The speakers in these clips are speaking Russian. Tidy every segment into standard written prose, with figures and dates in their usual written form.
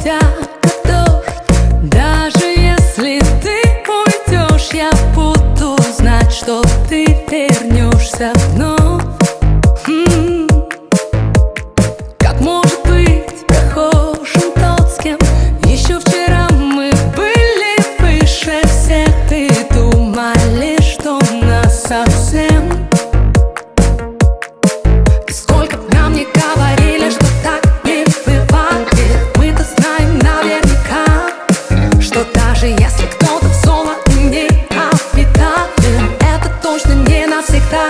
тебя как дождь. Даже если ты уйдешь, я буду знать, что ты вернешься вновь. Как может быть похожим тот, с кем еще вчера мы были выше всех и думали, что нас совсем. И сколько б нам не говорили, что так не бывает, мы-то знаем наверняка, что даже если кто-то в золоте не обитает, это точно не навсегда.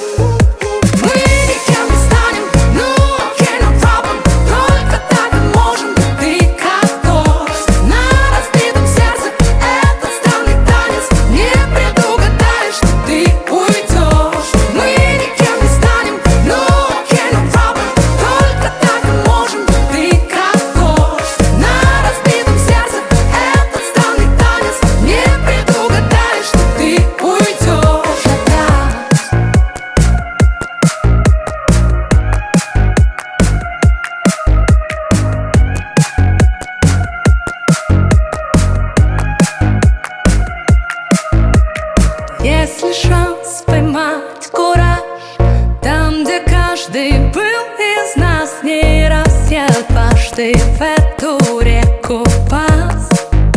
Если шанс поймать кураж там, где каждый был из нас не раз, я дважды в эту реку пас.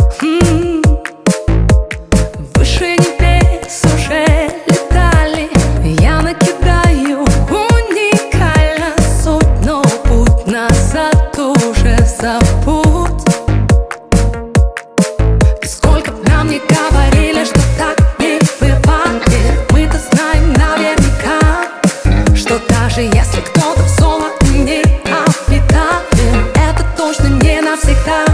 Выше небес уже летали, я накидаю уникально суть, но путь назад уже забудь. И сколько б нам не говорили, что так не бывает, мы-то знаем наверняка, что даже если кто-то в золоте не обитает, это точно не навсегда.